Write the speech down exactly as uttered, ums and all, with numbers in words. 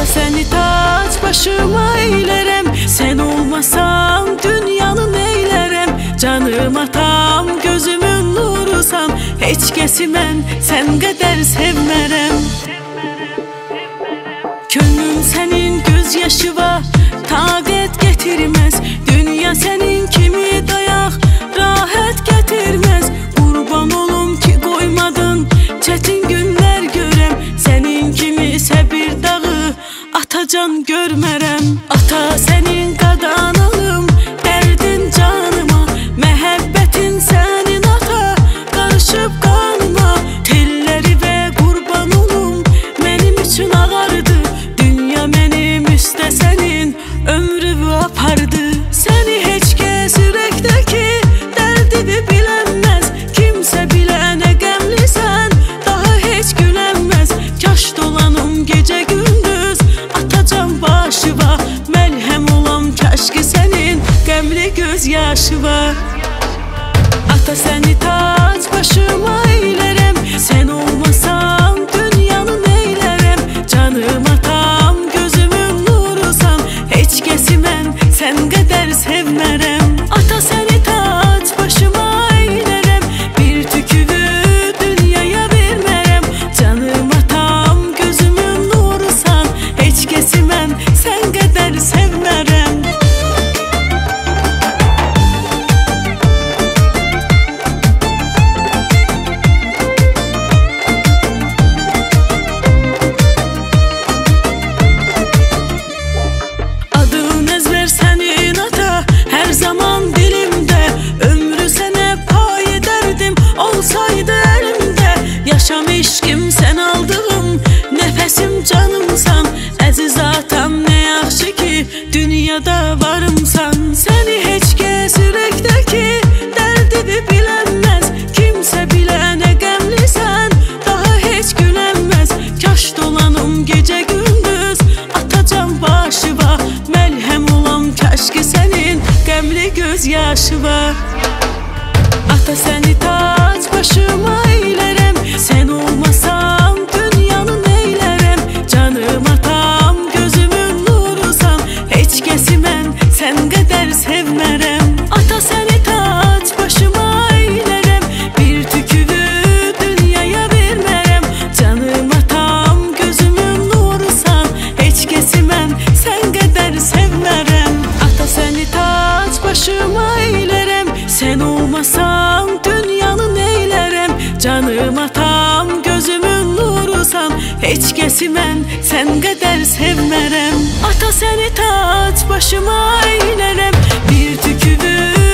Ata səni tac başıma eylərəm, sən olmasan dünyanı neylərəm? Canım atam, gözümün nurusan, heç kəsi mən sən qədər sevmərəm. Könlüm sənin göz yaşı var, taqət getirməz. Dünya sənin kimi dayaq, rahat getirməz. Qurban olum ki qoymadın, çətin günlər görəm. Sənin kimi səbir dağı, atacan görmərəm. Ata sənin qadanalım, dərdin canıma, məhəbbətin sənin ata, qarışıb qanıma. Telləri və qurban olum, mənim üçün ağardı. Dünya mənim üstə sənin ömrümü apardı. Səni heç kəs ürəkdəki dərdini bilənməz. Kimsə bilənə qəmlisən, daha heç gülənməz. Kaş dolanım gecə gündüz, atacan başıva, məlhəm olam kaş ki sənin qəmli göz yaşı var. Ata səni tac başıma eylərəm, sən olmasan dünyanı neylərəm? Canım atam, gözümün nurusan, heç kəsi mən sən qədər sevmərəm. Ata səni tac başıma eylərəm, bir tükünü dünyaya vermərəm. Canım atam, gözümün nurusan, heç kəsi mən sən qədər sevmərəm. Adın əzbər sənin ata, hər zaman dilimdə. Ömrü sənə pay edərdim, olsaydı əlimdə. Yaşam eşqim sən aldığım, nəfəsim canımsan. Əziz atam, nə yaxşı ki dünyada varımsan. Səni heç kəs ürəkdəki dərdini bilənməz. Kimsə bilənə qəmlisən, daha heç gülənməz. Kaş dolanım gecə gündüz, atacan başıva, məlhəm olam kaş ki sənin qəmli göz yaşı var. Ata səni tac başıma eylərəm, sən olmasan dünyanı neylərəm? Canım atam, gözümün nurusan, heç kəsi mən sən qədər sevmərəm. Ata səni tac başıma eylərəm, bir tükünü dünyaya vermərəm. Canım atam, gözümün nurusan, heç kəsi mən sən qədər sevmərəm. Ata səni tac başıma eylərəm, sən olmasan dünyanı neylərəm? Canım atam, gözümün nurusan, heç kəsi mən sən qədər sevmərəm. Ata səni tac başıma eylərəm, bir tükünü